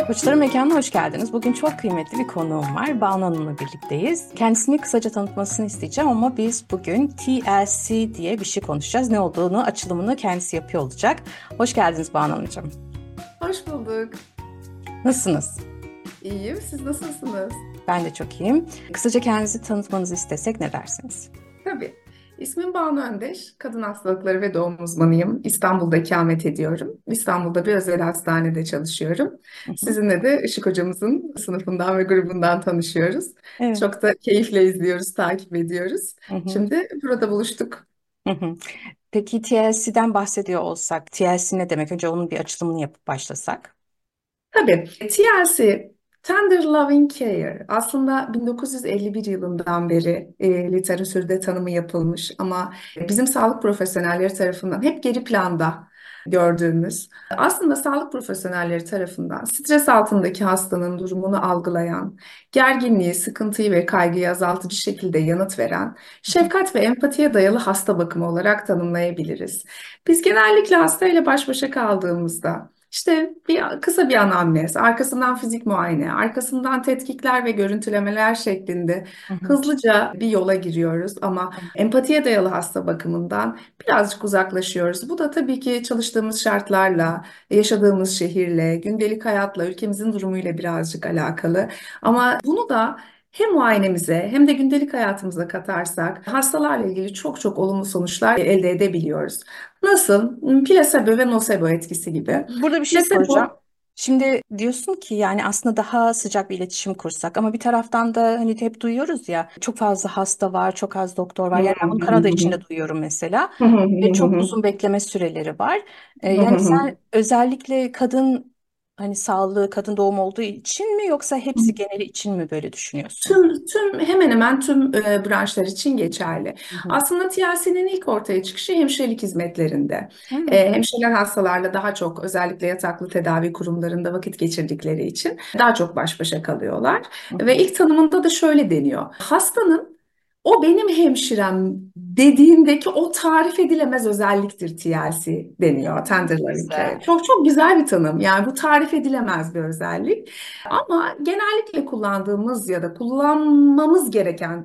Koçların Mekanı'na hoş geldiniz. Bugün çok kıymetli bir konuğum var. Banu Hanım'la birlikteyiz. Kendisini kısaca tanıtmasını isteyeceğim ama biz bugün TLC diye bir şey konuşacağız. Ne olduğunu, açılımını kendisi yapıyor olacak. Hoş geldiniz Banu Hanımcığım. Hoş bulduk. Nasılsınız? İyiyim. Siz nasılsınız? Ben de çok iyiyim. Kısaca kendinizi tanıtmanızı istesek ne dersiniz? Tabii. İsmim Banu Öndeş. Kadın hastalıkları ve doğum uzmanıyım. İstanbul'da ikamet ediyorum. İstanbul'da bir özel hastanede çalışıyorum. Hı hı. Sizinle de Işık hocamızın sınıfından ve grubundan tanışıyoruz. Evet. Çok da keyifle izliyoruz, takip ediyoruz. Hı hı. Şimdi burada buluştuk. Hı hı. Peki TLC'den bahsediyor olsak, TLC ne demek? Önce onun bir açılımını yapıp başlasak. Tabii TLC, Tender Loving Care aslında 1951 yılından beri literatürde tanımı yapılmış ama bizim sağlık profesyonelleri tarafından hep geri planda gördüğümüz, aslında sağlık profesyonelleri tarafından stres altındaki hastanın durumunu algılayan, gerginliği, sıkıntıyı ve kaygıyı azaltıcı şekilde yanıt veren, şefkat ve empatiye dayalı hasta bakımı olarak tanımlayabiliriz. Biz genellikle hastayla baş başa kaldığımızda işte kısa bir anamnez, arkasından fizik muayene, arkasından tetkikler ve görüntülemeler şeklinde Hı hı. hızlıca bir yola giriyoruz ama empatiye dayalı hasta bakımından birazcık uzaklaşıyoruz. Bu da tabii ki çalıştığımız şartlarla, yaşadığımız şehirle, gündelik hayatla, ülkemizin durumuyla birazcık alakalı. Ama bunu da hem muayenemize hem de gündelik hayatımıza katarsak hastalarla ilgili çok çok olumlu sonuçlar elde edebiliyoruz. Nasıl? Plasebo ve nosebo etkisi gibi. Burada bir şey soracağım. Plasebo. Şimdi diyorsun ki yani aslında daha sıcak bir iletişim kursak ama bir taraftan da hani hep duyuyoruz ya çok fazla hasta var, çok az doktor var. Yani ben bunu Kanada içinde duyuyorum mesela ve çok uzun bekleme süreleri var. Yani sen özellikle kadın hani sağlığı, kadın doğum olduğu için mi yoksa hepsi geneli için mi böyle düşünüyorsun? Hemen hemen tüm branşlar için geçerli. Hı hı. Aslında TLC'nin ilk ortaya çıkışı hemşirelik hizmetlerinde. Hı Hemşireler hastalarla daha çok özellikle yataklı tedavi kurumlarında vakit geçirdikleri için daha çok baş başa kalıyorlar. hı. Ve ilk tanımında da şöyle deniyor. Hastanın o benim hemşirem dediğindeki o tarif edilemez özelliktir TLC deniyor. Tender Loving Care. Güzel. Çok çok güzel bir tanım. Yani bu tarif edilemez bir özellik. Ama genellikle kullandığımız ya da kullanmamız gereken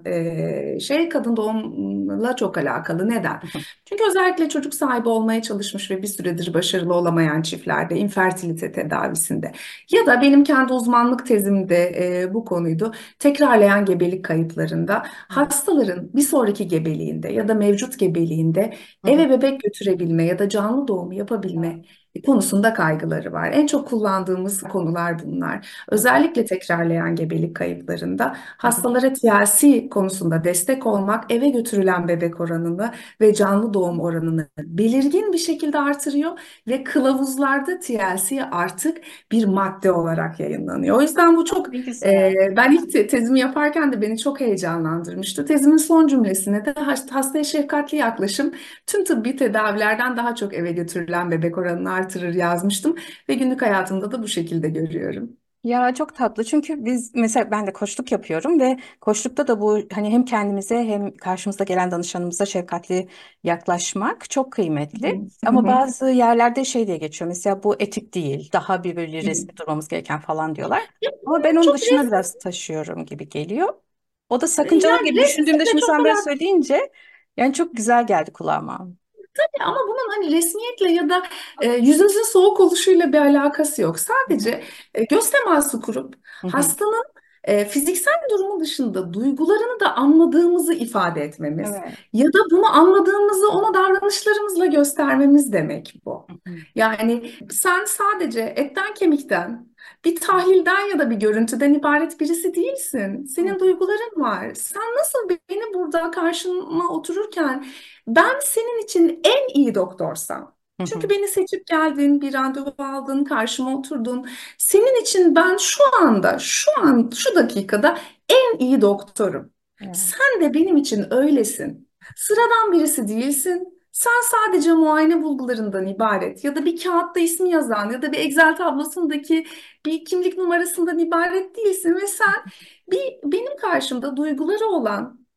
şey kadın doğumla çok alakalı. Neden? Hı hı. Çünkü özellikle çocuk sahibi olmaya çalışmış ve bir süredir başarılı olamayan çiftlerde infertilite tedavisinde ya da benim kendi uzmanlık tezimde bu konuydu. Tekrarlayan gebelik kayıplarında hastaların bir sonraki gebeliğinde ya da mevcut gebeliğinde Hı hı. eve bebek götürebilme ya da canlı doğum yapabilme konusunda kaygıları var. En çok kullandığımız konular bunlar. Özellikle tekrarlayan gebelik kayıplarında Hı hı. hastalara TLC konusunda destek olmak eve götürülen bebek oranını ve canlı doğum oranını belirgin bir şekilde artırıyor ve kılavuzlarda TLC artık bir madde olarak yayınlanıyor. O yüzden bu çok Ne güzel. ben ilk tezimi yaparken de beni çok heyecanlandırmıştı. Tezimin son cümlesine de hastaya şefkatli yaklaşım tüm tıbbi tedavilerden daha çok eve götürülen bebek oranını artırır yazmıştım ve günlük hayatımda da bu şekilde görüyorum. Ya çok tatlı çünkü biz mesela ben de koçluk yapıyorum ve koçlukta da bu hani hem kendimize hem karşımıza gelen danışanımıza şefkatli yaklaşmak çok kıymetli. Hı Ama hı. bazı yerlerde şey diye geçiyor mesela bu etik değil daha bir böyle Hı hı. resmi durmamız gereken falan diyorlar. Ama ben onun Çok dışına biraz taşıyorum gibi geliyor. O da sakıncalı yani gibi düşündüğümde resmiyetle şimdi çok sen böyle alakalı söyleyince yani çok güzel geldi kulağıma. ama bunun hani resmiyetle ya da yüzünüzün soğuk oluşuyla bir alakası yok. Hı hı. Sadece göz teması kurup Hı hı. hastanın fiziksel durumu dışında duygularını da anladığımızı ifade etmemiz Evet. ya da bunu anladığımızı ona davranışlarımızla göstermemiz demek bu. Hı hı. Yani sen sadece etten kemikten, bir tahlilden ya da bir görüntüden ibaret birisi değilsin. Hı Senin duyguların var. Sen nasıl beni burada karşıma otururken ben senin için en iyi doktorsam, hı. çünkü beni seçip geldin, bir randevu aldın, karşıma oturdun. Senin için ben şu anda, şu an, şu dakikada en iyi doktorum. Evet. Sen de benim için öylesin. Sıradan birisi değilsin. Sen sadece muayene bulgularından ibaret ya da bir kağıtta ismi yazan ya da bir Excel tablosundaki bir kimlik numarasından ibaret değilsin ve sen benim karşımda duyguları olan,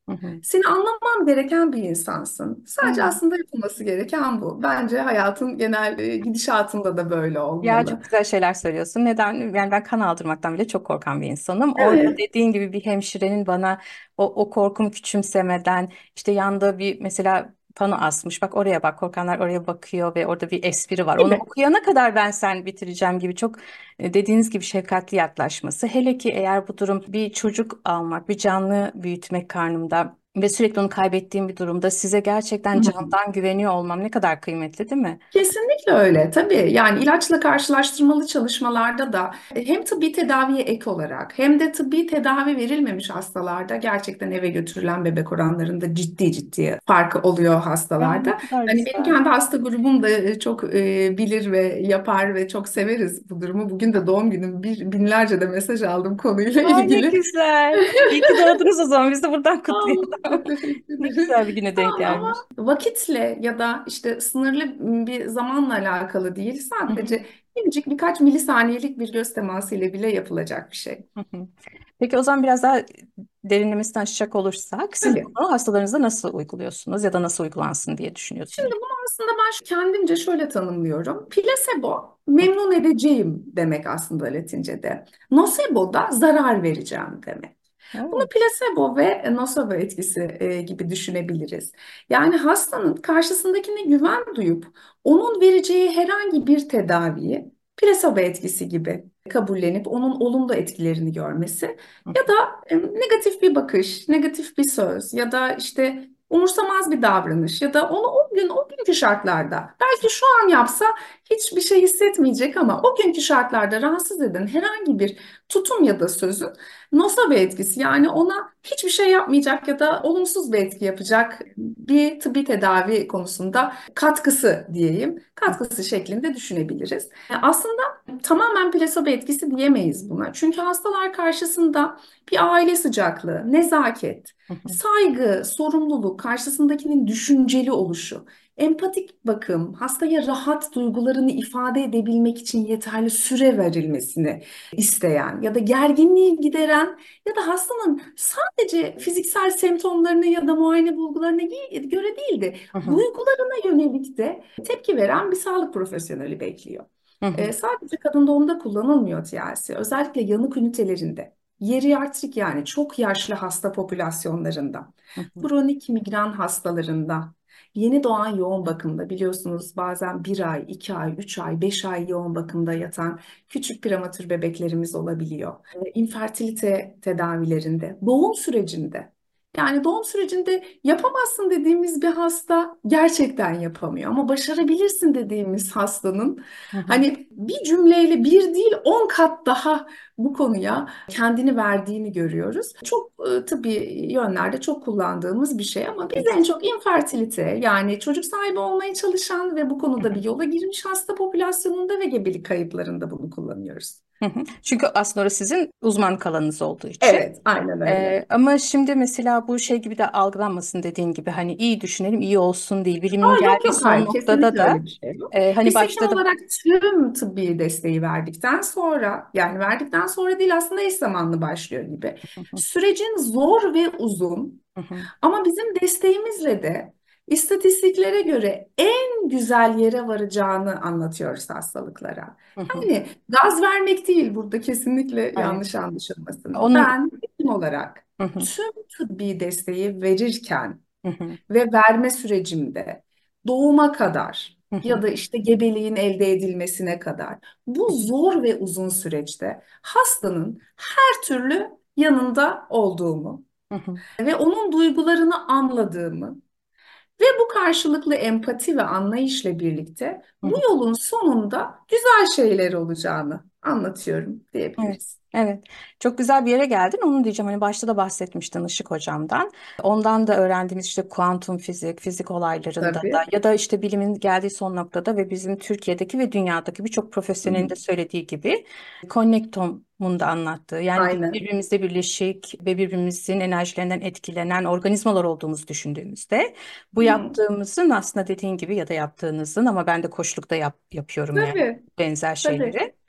Hı hı. Seni anlamam gereken bir insansın. Sadece Evet. aslında yapılması gereken bu. Bence hayatın genel gidişatında da böyle Ya olmalı. çok güzel şeyler söylüyorsun. Neden? Yani ben kan aldırmaktan bile çok korkan bir insanım. Orada Evet. dediğin gibi bir hemşirenin bana o korkumu küçümsemeden, işte yanda bir mesela pano asmış. Bak oraya bak, korkanlar oraya bakıyor ve orada bir espri var. Onu Gibi. okuyana kadar ben sen bitireceğim gibi çok dediğiniz gibi şefkatli yaklaşması. Hele ki eğer bu durum bir çocuk almak, bir canlı büyütmek karnımda ve sürekli onu kaybettiğim bir durumda size Hı gerçekten hı. candan güveniyor olmam ne kadar kıymetli, değil mi? Kesinlikle öyle. Tabii yani ilaçla karşılaştırmalı çalışmalarda da hem tıbbi tedaviye ek olarak hem de tıbbi tedavi verilmemiş hastalarda gerçekten eve götürülen bebek oranlarında ciddi ciddi farkı oluyor Ya ne hastalarda. kadar Hani benim güzel. kendi hasta grubum da çok bilir ve yapar ve çok severiz bu durumu. Bugün de doğum günüm binlerce de mesaj aldım konuyla Aa, ne ilgili. güzel. İyi ki doğdunuz o zaman. Biz de buradan Allah, kutlayalım. teşekkür Ne ederim. güzel bir güne denk Tamam gelmiş. ama vakitle ya da işte sınırlı bir zamanla alakalı değil. Hı hı, Sadece minicik birkaç milisaniyelik bir göz teması ile bile yapılacak bir şey. hı hı. Peki o zaman biraz daha derinlemesine açacak olursak siz Tabii. bunu hastalarınızda nasıl uyguluyorsunuz ya da nasıl uygulansın diye Şimdi düşünüyorsunuz? bunu aslında ben kendimce şöyle tanımlıyorum. Placebo memnun edeceğim demek aslında Latince'de. Nocebo da zarar vereceğim demek. Bunu Oo. plasebo ve nosebo etkisi gibi düşünebiliriz. Yani hastanın karşısındakine güven duyup onun vereceği herhangi bir tedaviyi plasebo etkisi gibi kabullenip onun olumlu etkilerini görmesi Hı ya da negatif bir bakış, negatif bir söz ya da işte umursamaz bir davranış ya da onu o gün o günkü şartlarda belki şu an yapsa hiçbir şey hissetmeyecek ama o günkü şartlarda rahatsız eden herhangi bir tutum ya da sözün nosibe etkisi yani ona hiçbir şey yapmayacak ya da olumsuz bir etki yapacak bir tıbbi tedavi konusunda katkısı diyeyim, hı, katkısı şeklinde düşünebiliriz. Aslında tamamen plasebo etkisi diyemeyiz buna. Çünkü hastalar karşısında bir aile sıcaklığı, nezaket, hı hı, saygı, sorumluluk, karşısındakinin düşünceli oluşu, empatik bakım, hastaya rahat duygularını ifade edebilmek için yeterli süre verilmesini isteyen ya da gerginliği gideren ya da hastanın sadece fiziksel semptomlarına ya da muayene bulgularına göre değil de hı hı, duygularına yönelik de tepki veren bir sağlık profesyoneli bekliyor. hı hı, Sadece kadın doğumda kullanılmıyor TLC. Özellikle yanık ünitelerinde, geriatrik yani çok yaşlı hasta popülasyonlarında, hı hı. kronik migren hastalarında, yeni doğan yoğun bakımda biliyorsunuz bazen bir ay, iki ay, üç ay, beş ay yoğun bakımda yatan küçük prematür bebeklerimiz olabiliyor. İnfertilite tedavilerinde, doğum sürecinde. Yani doğum sürecinde yapamazsın dediğimiz bir hasta gerçekten yapamıyor. Ama başarabilirsin dediğimiz hastanın Hı hı. hani bir cümleyle bir değil 10 kat daha bu konuya kendini verdiğini görüyoruz. Çok tabii yönlerde çok kullandığımız bir şey ama biz en çok infertilite yani çocuk sahibi olmaya çalışan ve bu konuda bir yola girmiş hasta popülasyonunda ve gebelik kayıplarında bunu kullanıyoruz. Hı hı. Çünkü aslında orası sizin uzmanlık alanınız olduğu için. Evet, aynen öyle. Ama şimdi mesela bu şey gibi de algılanmasın dediğin gibi hani iyi düşünelim iyi olsun değil. Bilimin Aa, yok geldiği yok son hayır noktada kesinlikle öyle da bir şey yok. hani Biz hekim başta da olarak tüm tıbbi desteği verdikten sonra yani verdikten sonra değil aslında eş zamanlı başlıyor gibi. hı hı, Sürecin zor ve uzun hı hı, ama bizim desteğimizle de istatistiklere göre en güzel yere varacağını anlatıyoruz hastalıklara. hı hı. Yani gaz vermek değil burada kesinlikle Evet. yanlış anlaşılmasın. Onun Ben hekim olarak hı hı, tüm tıbbi desteği verirken hı hı, ve verme sürecimde doğuma kadar hı ya hı, da işte gebeliğin elde edilmesine kadar bu zor ve uzun süreçte hastanın her türlü yanında olduğumu hı hı, ve onun duygularını anladığımı ve bu karşılıklı empati ve anlayışla birlikte hı bu hı. yolun sonunda güzel şeyler olacağını anlatıyorum Evet. diyebiliriz. Evet. Çok güzel bir yere geldin. Onu diyeceğim. Hani başta da bahsetmiştin Işık hocamdan. Ondan da öğrendiğimiz işte kuantum fizik, fizik olaylarında da Tabii. ya da işte bilimin geldiği son noktada ve bizim Türkiye'deki ve dünyadaki birçok Hı profesyonelin hı. de söylediği gibi konnektomun da anlattığı. Yani biz Aynen. birbirimizle birleşik ve birbirimizin enerjilerinden etkilenen organizmalar olduğumuzu düşündüğümüzde bu Hı hı. yaptığımızın aslında dediğin gibi ya da yaptığınızın ama ben de koçlukta yapıyorum yani Tabii. benzer Tabii. şeyleri.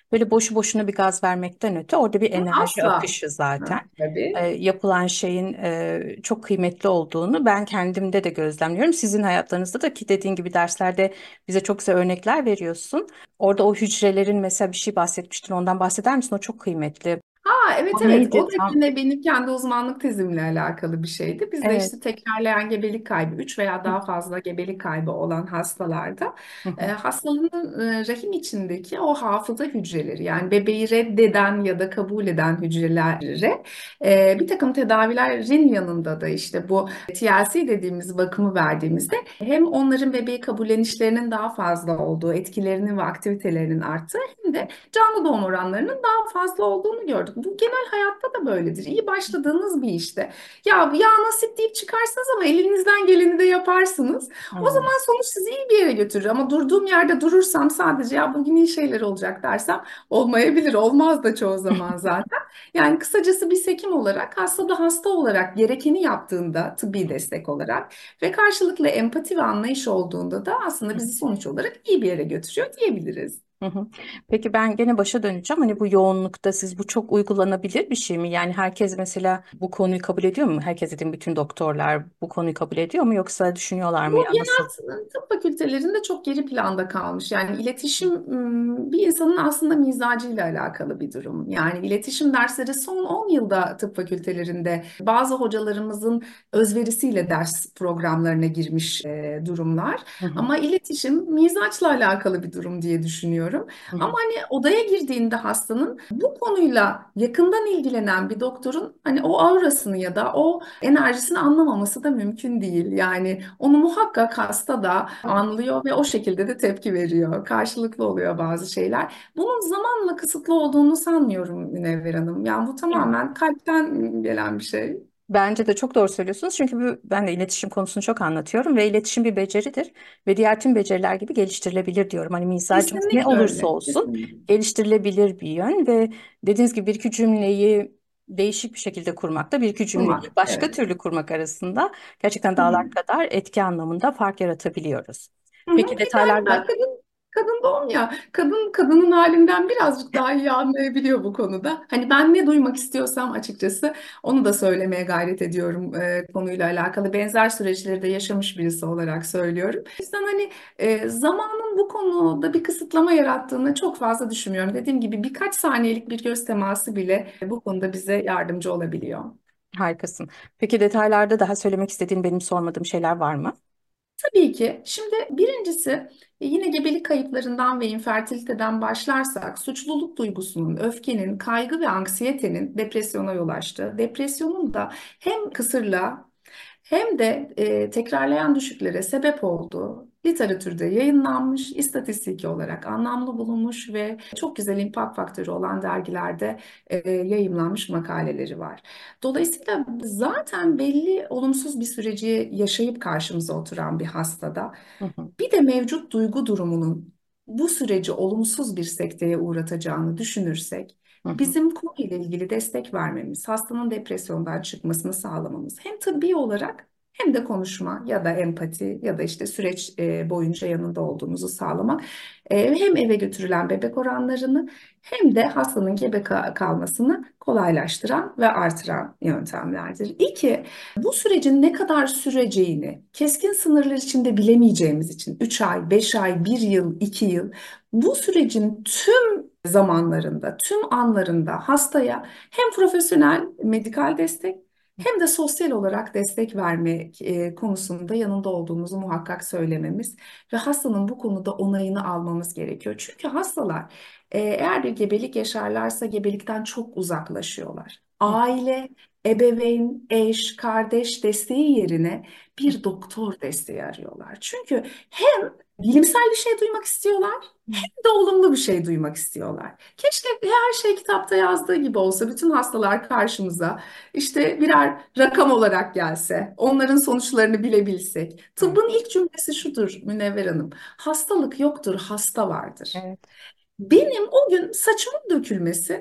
böyle boşu boşuna bir gaz vermekten öte orada bir enerji Asla. akışı Hı, zaten. tabii. Yapılan şeyin çok kıymetli olduğunu ben kendimde de gözlemliyorum. Sizin hayatlarınızda da ki dediğin gibi derslerde bize çok güzel örnekler veriyorsun. Orada o hücrelerin mesela bir şey bahsetmiştin, ondan bahseder misin? O çok kıymetli. Evet, O evet, neydi o da tam? yine benim kendi uzmanlık tezimle alakalı bir şeydi. Biz de Evet. işte tekrarlayan gebelik kaybı, 3 veya daha fazla gebelik kaybı olan hastalarda Hı hı, hastanın rahim içindeki o hafıza hücreleri, yani bebeği reddeden ya da kabul eden hücrelere bir takım tedavilerin yanında da işte bu TLC dediğimiz bakımı verdiğimizde hem onların bebeği kabullenişlerinin daha fazla olduğu, etkilerinin ve aktivitelerinin arttığı, hem de canlı doğum oranlarının daha fazla olduğunu gördük. Bu genel hayatta da böyledir. İyi başladığınız bir işte. Ya nasip deyip çıkarsınız ama elinizden geleni de yaparsınız. O hı, zaman sonuç sizi iyi bir yere götürür. Ama durduğum yerde durursam, sadece ya bugün iyi şeyler olacak dersem, olmayabilir. Olmaz da çoğu zaman zaten. Yani kısacası biz hekim olarak hasta da hasta olarak gerekeni yaptığında, tıbbi destek olarak ve karşılıklı empati ve anlayış olduğunda da aslında bizi sonuç olarak iyi bir yere götürüyor diyebiliriz. hı hı. Peki ben gene başa döneceğim. Hani bu yoğunlukta siz bu çok uygulanabilir bir şey mi? Yani herkes mesela bu konuyu kabul ediyor mu? Herkes dediğim bütün doktorlar bu konuyu kabul ediyor mu? Yoksa düşünüyorlar mı Bu ya nasıl? genel tıp fakültelerinde çok geri planda kalmış. Yani iletişim bir insanın aslında mizacıyla alakalı bir durum. Yani iletişim dersleri son 10 yılda tıp fakültelerinde bazı hocalarımızın özverisiyle ders programlarına girmiş durumlar. Hı hı, Ama iletişim mizaçla alakalı bir durum diye düşünüyorum. hı Ama hı. hani odaya girdiğinde hastanın, bu konuyla yakından ilgilenen bir doktorun hani o aurasını ya da o enerjisini anlamaması da mümkün değil. Yani onu muhakkak hasta da anlıyor ve o şekilde de tepki veriyor. Karşılıklı oluyor bazı şeyler. Bunun zamanla kısıtlı olduğunu sanmıyorum Münevver Hanım. Yani bu tamamen kalpten gelen bir şey. Bence de çok doğru söylüyorsunuz. Çünkü ben de iletişim konusunu çok anlatıyorum ve iletişim bir beceridir ve diğer tüm beceriler gibi geliştirilebilir diyorum. Hani mizacınız ne Kesinlikle olursa öyle. olsun Kesinlikle. geliştirilebilir bir yön ve dediğiniz gibi bir iki cümleyi değişik bir şekilde kurmakta bir iki cümleyi Kurmak. başka Evet. türlü kurmak arasında gerçekten Hı hı. dağlar kadar etki anlamında fark yaratabiliyoruz. Hı hı. Peki Ki galiba detaylarda kadın doğum ya, kadının halinden birazcık daha iyi anlayabiliyor bu konuda. Hani ben ne duymak istiyorsam açıkçası onu da söylemeye gayret ediyorum konuyla alakalı. Benzer süreçleri de yaşamış birisi olarak söylüyorum. O yüzden hani zamanın bu konuda bir kısıtlama yarattığını çok fazla düşünmüyorum. Dediğim gibi birkaç saniyelik bir göz teması bile bu konuda bize yardımcı olabiliyor. harikasın. Peki detaylarda daha söylemek istediğin benim sormadığım şeyler var mı? Tabii ki. Şimdi birincisi, yine gebelik kayıplarından ve infertiliteden başlarsak, suçluluk duygusunun, öfkenin, kaygı ve anksiyetenin depresyona yol açtığı, depresyonun da hem kısırlığa hem de tekrarlayan düşüklere sebep olduğu literatürde yayınlanmış, istatistiki olarak anlamlı bulunmuş ve çok güzel impact faktörü olan dergilerde yayımlanmış makaleleri var. Dolayısıyla zaten belli olumsuz bir süreci yaşayıp karşımıza oturan bir hastada Hı hı, bir de mevcut duygu durumunun bu süreci olumsuz bir sekteye uğratacağını düşünürsek, hı hı, bizim konuyla ilgili destek vermemiz, hastanın depresyondan çıkmasını sağlamamız, hem tıbbi olarak hem de konuşma ya da empati ya da işte süreç boyunca yanında olduğumuzu sağlamak, hem eve götürülen bebek oranlarını hem de hastanın gebe kalmasını kolaylaştıran ve artıran yöntemlerdir. İki, bu sürecin ne kadar süreceğini keskin sınırlar içinde bilemeyeceğimiz için 3 ay, 5 ay, 1 yıl, 2 yıl, bu sürecin tüm zamanlarında, tüm anlarında hastaya hem profesyonel medikal destek hem de sosyal olarak destek vermek konusunda yanında olduğumuzu muhakkak söylememiz ve hastanın bu konuda onayını almamız gerekiyor. Çünkü hastalar eğer bir gebelik yaşarlarsa gebelikten çok uzaklaşıyorlar. hı Aile, ebeveyn, eş, kardeş desteği yerine hı, bir doktor desteği arıyorlar. Çünkü hem bilimsel bir şey duymak istiyorlar hem de olumlu bir şey duymak istiyorlar. Keşke her şey kitapta yazdığı gibi olsa, bütün hastalar karşımıza işte birer rakam olarak gelse, onların sonuçlarını bilebilsek. hı. Tıbbın ilk cümlesi şudur Münevver Hanım: hastalık yoktur, hasta vardır. Evet. Benim o gün saçımın dökülmesi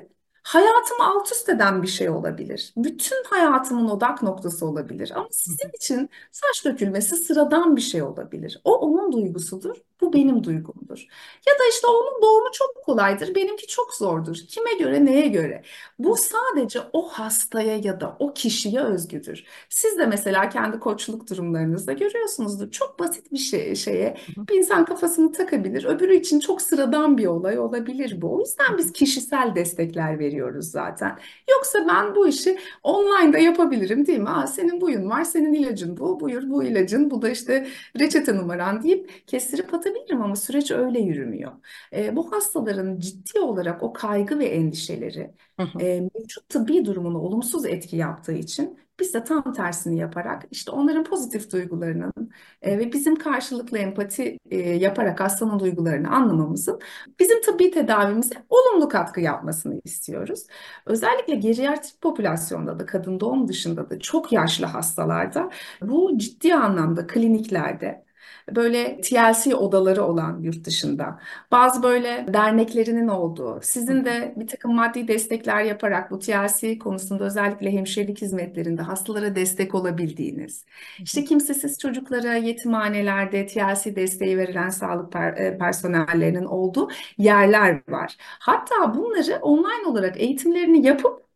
hayatımı alt üst eden bir şey olabilir. Bütün hayatımın odak noktası olabilir. Ama sizin için saç dökülmesi sıradan bir şey olabilir. O onun duygusudur, bu benim duygumdur. Ya da işte onun doğumu çok kolaydır, benimki çok zordur. Kime göre, neye göre? Bu sadece o hastaya ya da o kişiye özgüdür. Siz de mesela kendi koçluk durumlarınızda görüyorsunuzdur. Çok basit bir şeye bir insan kafasını takabilir. Öbürü için çok sıradan bir olay olabilir bu. O yüzden biz kişisel destekler veriyoruz zaten. Yoksa ben bu işi online'da yapabilirim değil mi? Aa, senin buyun var, senin ilacın bu, buyur bu ilacın, bu da işte reçete numaran deyip kestirip atabilirim ama süreç öyle yürümüyor. Bu hastaların ciddi olarak o kaygı ve endişeleri mevcut tıbbi durumuna olumsuz etki yaptığı için biz de tam tersini yaparak işte onların pozitif duygularının ve bizim karşılıklı empati yaparak hastanın duygularını anlamamızın bizim tıbbi tedavimize olumlu katkı yapmasını istiyoruz. Özellikle geriatrik popülasyonda da kadın doğum dışında da çok yaşlı hastalarda bu ciddi anlamda kliniklerde böyle TLC odaları olan yurt dışında bazı böyle derneklerinin olduğu, sizin de bir takım maddi destekler yaparak bu TLC konusunda özellikle hemşirelik hizmetlerinde hastalara destek olabildiğiniz, işte kimsesiz çocuklara yetimhanelerde TLC desteği verilen sağlık personellerinin olduğu yerler var. Hatta bunları online olarak eğitimlerini yapıp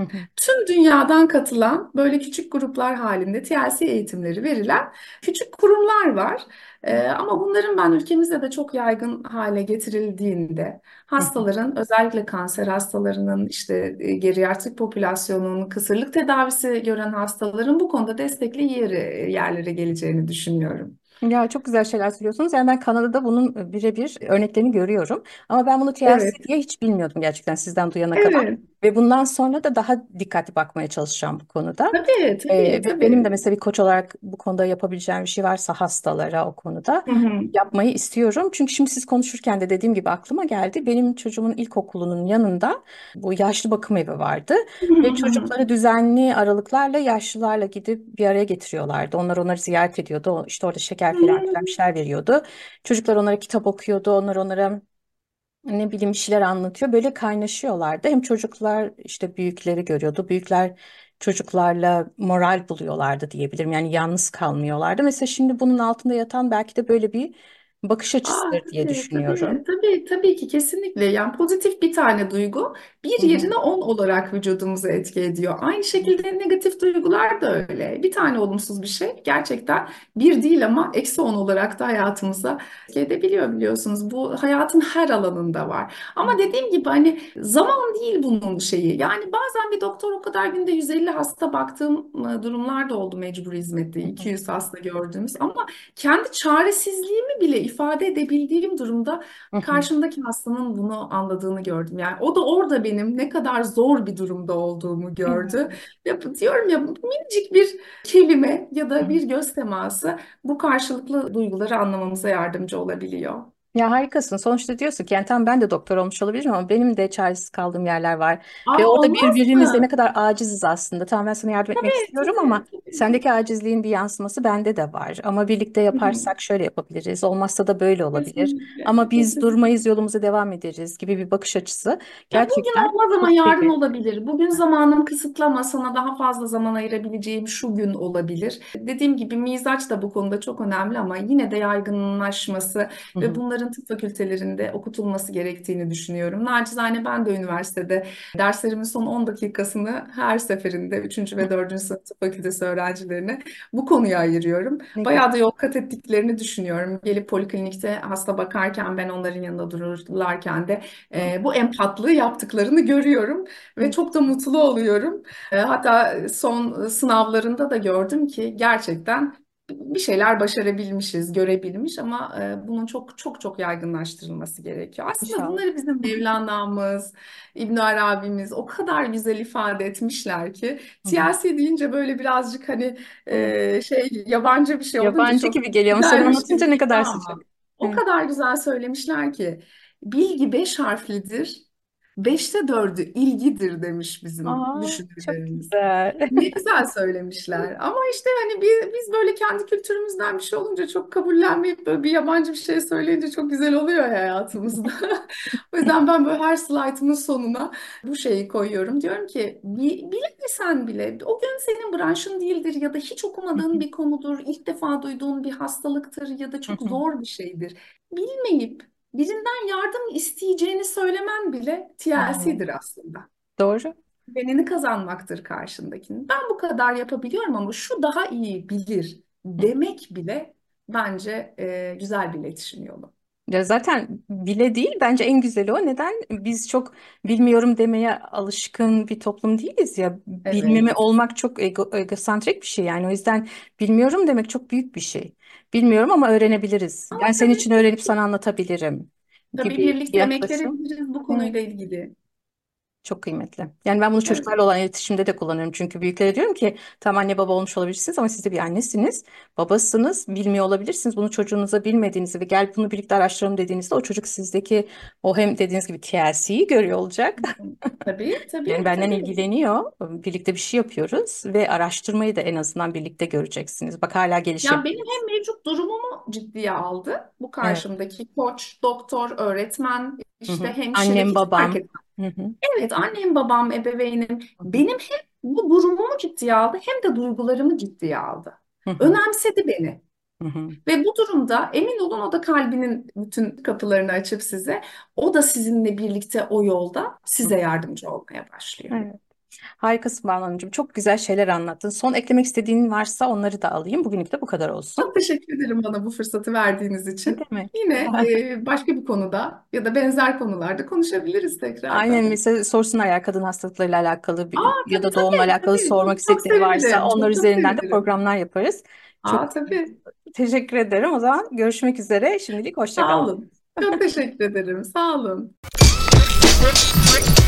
tüm dünyadan katılan böyle küçük gruplar halinde TLC eğitimleri verilen küçük kurumlar var. Ama bunların ben ülkemizde de çok yaygın hale getirildiğinde hastaların özellikle kanser hastalarının işte geriatrik popülasyonun kısırlık tedavisi gören hastaların bu konuda destekli yerlere geleceğini düşünüyorum. Ya çok güzel şeyler söylüyorsunuz. Yani ben Kanada'da bunun birebir örneklerini görüyorum. Ama ben bunu TLC Evet, diye hiç bilmiyordum gerçekten sizden duyana kadar. evet. Ve bundan sonra da daha dikkatli bakmaya çalışacağım bu konuda. Tabii, tabii, Ve benim de tabii. mesela bir koç olarak bu konuda yapabileceğim bir şey varsa hastalara o konuda Hı hı. yapmayı istiyorum. Çünkü şimdi siz konuşurken de dediğim gibi aklıma geldi. Benim çocuğumun ilkokulunun yanında bu yaşlı bakım evi vardı. Hı Ve hı. çocukları düzenli aralıklarla yaşlılarla gidip bir araya getiriyorlardı. Onlar onları ziyaret ediyordu. İşte orada şeker Hı falan filan hı. bir şeyler veriyordu. Çocuklar onlara kitap okuyordu. Onlar onlara ne bileyim bir şeyler anlatıyor. Böyle kaynaşıyorlardı. Hem çocuklar işte büyükleri görüyordu. Büyükler çocuklarla moral buluyorlardı diyebilirim. Yani yalnız kalmıyorlardı. Mesela şimdi bunun altında yatan belki de böyle bir bakış Aa, açısıdır diye tabii, tabii, düşünüyorum. tabii, tabii ki kesinlikle. Yani pozitif bir tane duygu bir Hı hı. yerine 10 olarak vücudumuzu etki ediyor. Aynı şekilde negatif duygular da öyle. Bir tane olumsuz bir şey gerçekten bir değil ama eksi 10 olarak da hayatımıza etki edebiliyor biliyorsunuz. Bu hayatın her alanında var. Ama dediğim gibi hani zaman değil bunun şeyi. Yani bazen bir doktor o kadar günde 150 hasta baktığım durumlar da oldu mecbur hizmette. Hı hı. 200 hasta gördüğümüz ama kendi çaresizliğimi bile ifade edebildiğim durumda Hı hı. karşımdaki hastanın bunu anladığını gördüm. Yani o da orada benim ne kadar zor bir durumda olduğumu gördü. Diyorum ya minicik bir kelime ya Hı da hı. bir göz teması bu karşılıklı duyguları anlamamıza yardımcı olabiliyor. Ya harikasın. Sonuçta diyorsun ki yani tamam ben de doktor olmuş olabilirim ama benim de çaresiz kaldığım yerler var. Ve Aa, orada olmaz birbirimizle ne mı? kadar aciziz aslında. Tamam ben sana yardım etmek Tabii, istiyorum ama tabii, tabii. sendeki acizliğin bir yansıması bende de var. Ama birlikte Hı hı. yaparsak şöyle yapabiliriz. Olmazsa da böyle olabilir. Kesinlikle, Ama biz kesinlikle. durmayız yolumuza devam ederiz gibi bir bakış açısı Ya bugün gerçekten olmaz ama çok yarın kıymetli. olabilir. Bugün zamanım kısıtlı ama sana daha fazla zaman ayırabileceğim şu gün olabilir. Dediğim gibi mizaç da bu konuda çok önemli ama yine de yaygınlaşması Hı ve hı. bunların tıp fakültelerinde okutulması gerektiğini düşünüyorum. Nacizane ben de üniversitede derslerimin son 10 dakikasını her seferinde üçüncü ve dördüncü sınıf tıp fakültesi öğrencilerine bu konuya ayırıyorum. Ne güzel. Bayağı da yol kat ettiklerini düşünüyorum. Gelip poliklinikte hasta bakarken ben onların yanında dururlarken de bu empatlığı yaptıklarını görüyorum ve Hı. çok da mutlu oluyorum. Hatta son sınavlarında da gördüm ki gerçekten bir şeyler başarabilmişiz, görebilmiş ama bunun çok çok çok yaygınlaştırılması gerekiyor. Aslında İnşallah. bunları bizim Mevlana'mız, İbn Arabi'miz o kadar güzel ifade etmişler ki Hı hı. siyasi deyince böyle birazcık hani Evet. şey yabancı bir şey olunca Yabancı çok gibi geliyor ama sen güzelmiş anlatınca gibi ne geliyor kadar sıcak. ama o Evet. kadar güzel söylemişler ki bilgi beş harflidir, beşte dördü ilgidir demiş bizim Aa, çok düşünürlerimiz. güzel. Ne güzel söylemişler. Ama işte hani biz böyle kendi kültürümüzden bir şey olunca çok kabullenmeyip böyle bir yabancı bir şey söyleyince çok güzel oluyor ya hayatımızda. O yüzden ben böyle her slaytımın sonuna bu şeyi koyuyorum. Diyorum ki bilemesen bile o gün senin branşın değildir ya da hiç okumadığın bir konudur, ilk defa duyduğun bir hastalıktır ya da çok zor bir şeydir. Bilmeyip birinden yardım isteyeceğini söylemen bile TLC'dir aslında. Doğru. Güvenini kazanmaktır karşındakinin. Ben bu kadar yapabiliyorum ama şu daha iyi bilir demek bile bence güzel bir iletişim yolu. Ya zaten bile değil bence en güzeli o. Neden? Biz çok bilmiyorum demeye alışkın bir toplum değiliz ya. Bilmeme Evet. olmak çok egosantrik bir şey yani. O yüzden bilmiyorum demek çok büyük bir şey. Bilmiyorum ama öğrenebiliriz. Ama Ben senin için tabii, öğrenip sana anlatabilirim tabii gibi bir birlikte emek yaklaşım. verebiliriz bu Evet. konuyla ilgili. Çok kıymetli. Yani ben bunu Evet. çocuklarla olan iletişimde de kullanıyorum. Çünkü büyüklere diyorum ki tamam anne baba olmuş olabilirsiniz ama siz de bir annesiniz, babasınız, bilmiyor olabilirsiniz. Bunu çocuğunuza bilmediğinizi ve gel bunu birlikte araştıralım dediğinizde o çocuk sizdeki o hem dediğiniz gibi TLC'yi görüyor olacak. Tabii, Yani tabii, benden tabii. ilgileniyor. Birlikte bir şey yapıyoruz ve araştırmayı da en azından birlikte göreceksiniz. Bak hala Yani benim gelişebiliriz. hem mevcut durumumu ciddiye aldı. Bu Evet. karşımdaki koç, doktor, öğretmen, Hı işte hı. hemşire Annem hiç fark babam. etmez. Hı hı. Evet, annem, babam, ebeveynim Hı hı. benim hem bu durumumu ciddiye aldı hem de duygularımı ciddiye aldı. Hı hı. Önemsedi beni. Hı hı. Ve bu durumda emin olun o da kalbinin bütün kapılarını açıp size, o da sizinle birlikte o yolda Hı size yardımcı olmaya başlıyor. hı. Harikasın Banu Hanımcığım. Çok güzel şeyler anlattın. Son eklemek istediğin varsa onları da alayım. Bugünlük de bu kadar olsun. Çok teşekkür ederim bana bu fırsatı verdiğiniz Ne için. demek? Yine başka bir konuda ya da benzer konularda konuşabiliriz Aynen tekrardan. mesela sorsunlar eğer kadın hastalıklarıyla alakalı ya Tabii da doğumla tabii alakalı tabii. sormak Çok, çok istedikleri varsa sevinirim. onlar Çok çok üzerinden de sevinirim. programlar yaparız. Çok Tabii. teşekkür ederim. O zaman görüşmek üzere. Şimdilik hoşça Sağ kal. olun. Çok teşekkür ederim. Sağ olun.